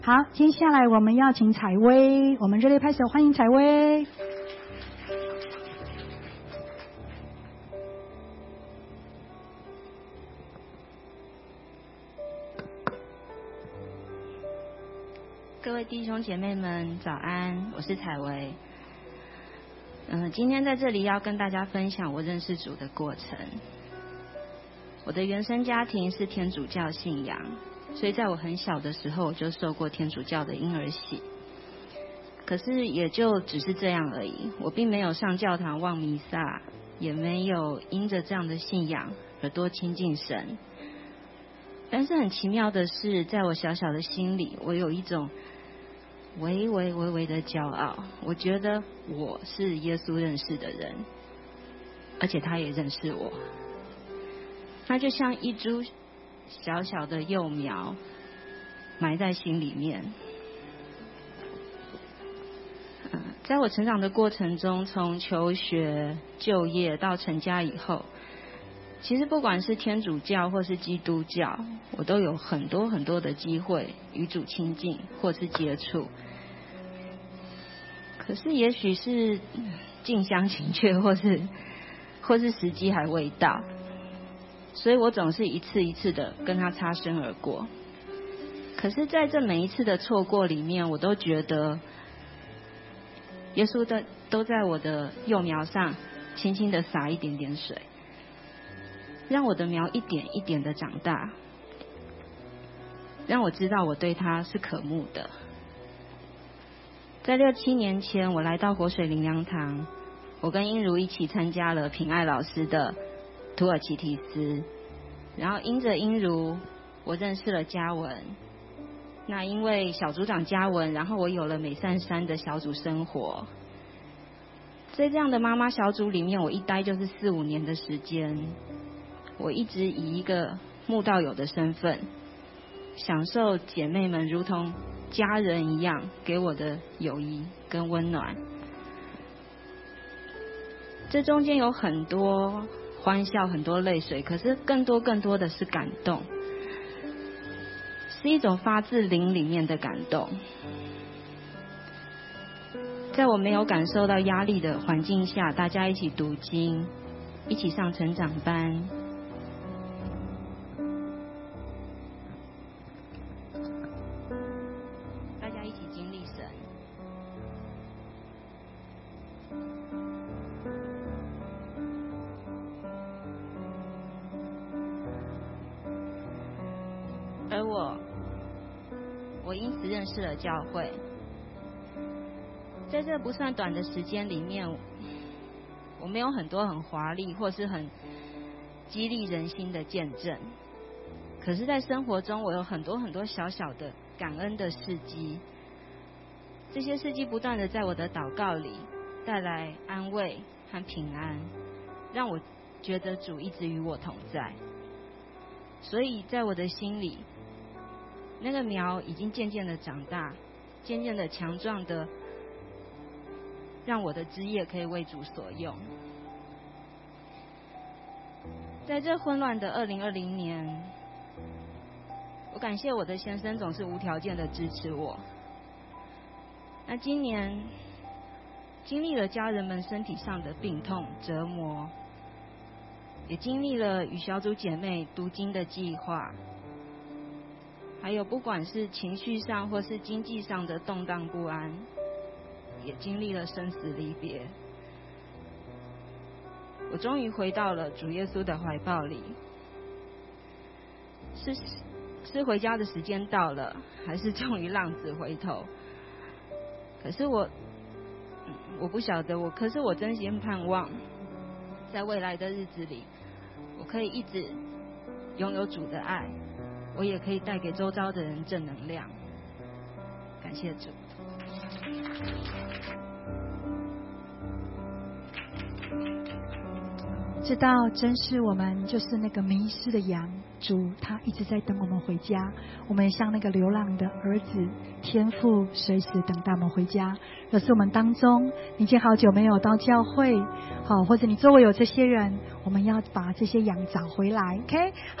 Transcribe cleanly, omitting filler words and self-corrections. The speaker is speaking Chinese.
好，接下来我们要请采薇，我们热烈拍手欢迎采薇。 各位弟兄姐妹们早安，我是采薇。今天在这里要跟大家分享我认识主的过程。我的原生家庭是天主教信仰，所以在我很小的时候我就受过天主教的婴儿洗。可是也就只是这样而已，我并没有上教堂望弥撒，也没有因着这样的信仰而多亲近神。但是很奇妙的是，在我小小的心里，我有一种微微的骄傲，我觉得我是耶稣认识的人，而且他也认识我。他就像一株小小的幼苗，埋在心里面。在我成长的过程中，从求学、就业到成家以后，其实不管是天主教或是基督教，我都有很多的机会与主亲近或是接触。可是也许是近乡情怯，或是时机还未到，所以我总是一次一次的跟他擦身而过。可是在这每一次的错过里面，我都觉得耶稣都在我的幼苗上轻轻的洒一点点水，让我的苗一点一点的长大，让我知道我对他是渴慕的。在6、7年前，我来到活水灵粮堂，我跟英如一起参加了平爱老师的土耳其提斯，然后因着英如，我认识了嘉文。那因为小组长嘉文，然后我有了美善山的小组生活。在这样的妈妈小组里面，我一待就是4、5年的时间。我一直以一个慕道友的身份，享受姐妹们如同家人一样给我的友谊跟温暖。这中间有很多欢笑，很多泪水，可是更多的是感动，是一种发自灵里面的感动。在我没有感受到压力的环境下，大家一起读经，一起上成长班，大家一起经历神。而我因此认识了教会。在这不算短的时间里面，我没有很多很华丽或是很激励人心的见证，可是在生活中我有很多小小的感恩的事迹。这些事迹不断的在我的祷告里带来安慰和平安，让我觉得主一直与我同在。所以在我的心里，那个苗已经渐渐的长大，渐渐的强壮的，让我的枝叶可以为主所用。在这混乱的2020年，我感谢我的先生总是无条件的支持我。那今年经历了家人们身体上的病痛折磨，也经历了与小组姐妹读经的计划，还有不管是情绪上或是经济上的动荡不安，也经历了生死离别。我终于回到了主耶稣的怀抱里。是回家的时间到了，还是终于浪子回头？可是我不晓得，可是我真心盼望，在未来的日子里，我可以一直拥有主的爱，我也可以带给周遭的人正能量。感谢主。 知道真是我们就是那个迷失的羊，主他一直在等我们回家。我们也像那个流浪的儿子，天父随时等待我们回家。若是我们当中你已经好久没有到教会，好，或者你周围有这些人，我们要把这些羊找回来 OK。